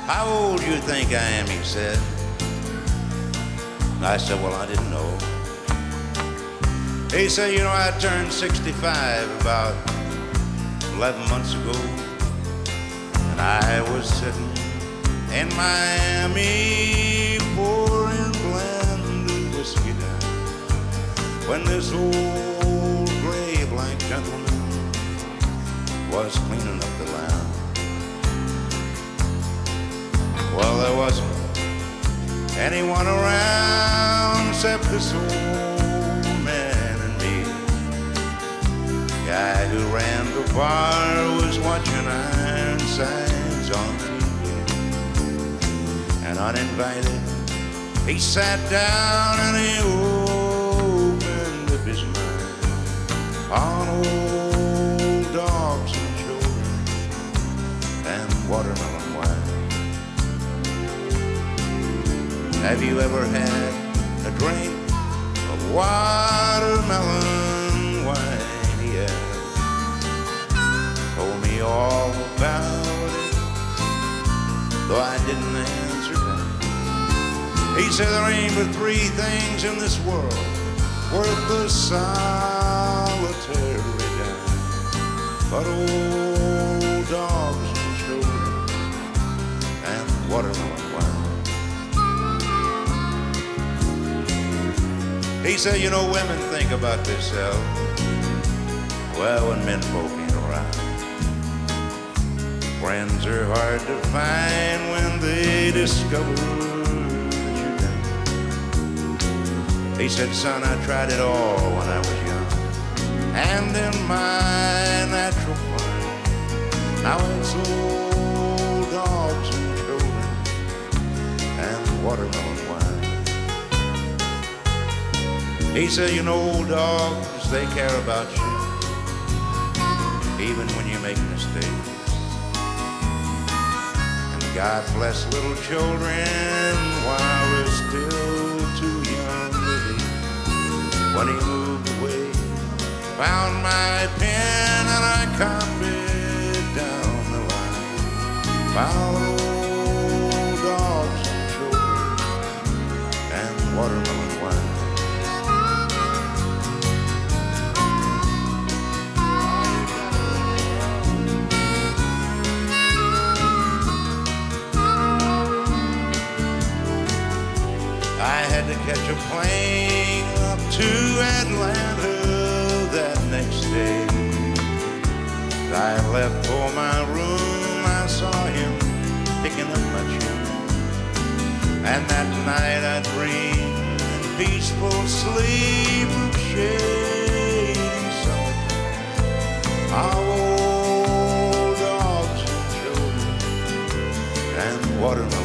How old you think I am, he said. I said, well, I didn't know. He said, you know, I turned 65 about 11 months ago. And I was sitting in Miami pouring blended whiskey down when this old gray black gentleman was cleaning up the lounge. Well, there wasn't anyone around except this old man and me. The guy who ran the bar was watching Ironsides on TV. And uninvited, he sat down and he opened up his mind on old dogs and children and watermelon wine. Have you ever had a drink of watermelon wine? He asked. Told me all about it, though I didn't answer back. He said there ain't but three things in this world worth the solitary dime, but old dogs and children and watermelon wine. He said, you know, women think about themselves, well, when men folk ain't around. Friends are hard to find when they discover that you're down. He said, son, I tried it all when I was young, and in my natural prime, now it's old dogs and children and watermelon wine. He said, you know, old dogs, they care about you, even when you make mistakes. And God bless little children while they're still too young to leave. When he moved away, found my pen and I copied down the line. Found old dogs and children and watermelon wine. I had to catch a plane up to Atlanta that next day. As I left for my room, I saw him picking up my chimney. And that night I dreamed in peaceful sleep of shady summertime, of old dogs and children and watermelon.